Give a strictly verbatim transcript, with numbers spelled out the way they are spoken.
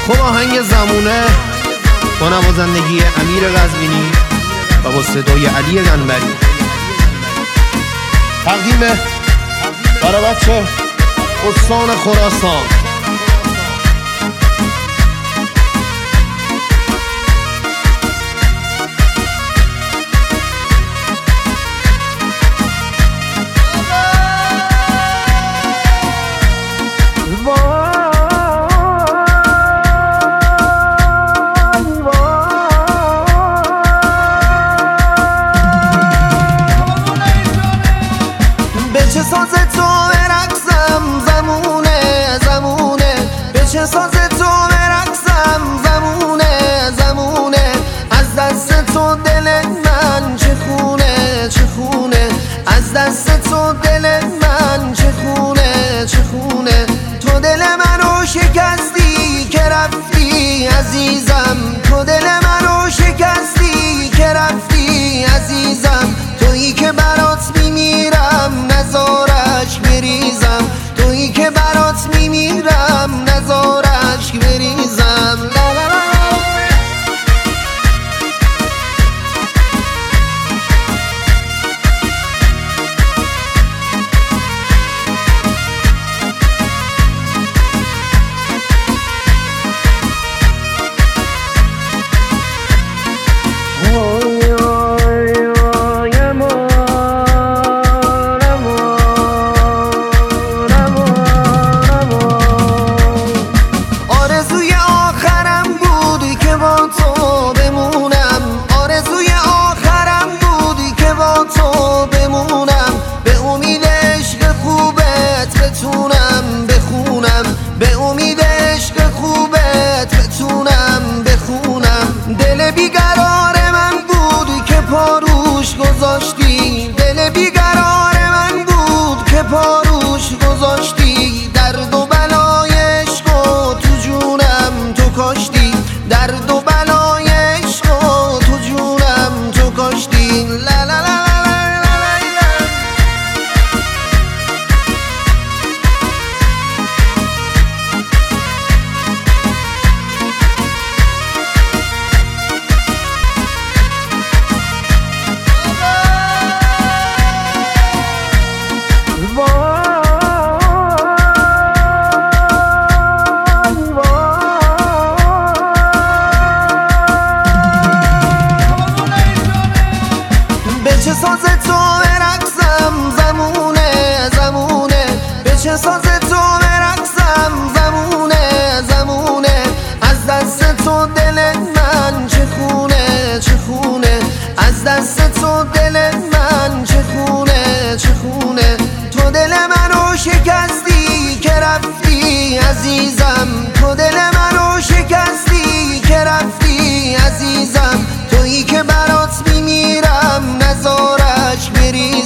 خب آهنگ زمونه با نوازندگی امیر قزوینی و با صدای علی قنبری تقدیم برای بچه استان خراسان. چه ساز تو برقصم زمونه زمونه به چه ساز تو برقصم زمونه زمونه از دست تو دل من چه خونه چه خونه از دست تو دل من چه خونه چه خونه تو دل منو شکستی که رفتی عزیزم تو دل منو شکستی که رفتی عزیزم تویی که برات میمیرم نزارش بریزم تویی که برات میمیرم نزارش بریزم لا لا لا بتونم بخونم به امید عشق خوبت بتونم بخونم دل بیقرار من بود که پاروش گذاشتی دل بیقرار من بود که پاروش گذاشتی درد و بلای عشق و تو جونم تو کاشتی درد و بلای عشق و تو جونم تو کاشتی لا لا لا چه ساز تو برقصم زمونه زمونه به چه ساز تو برقصم زمونه زمونه از دست تو دل من چه خونه چه خونه از دست تو دل من چه خونه چه خونه تو دل منو شکستی که رفتی عزیزم تو دل منو شکستی که رفتی عزیزم تویی که برات میمیرم نزارش بریزم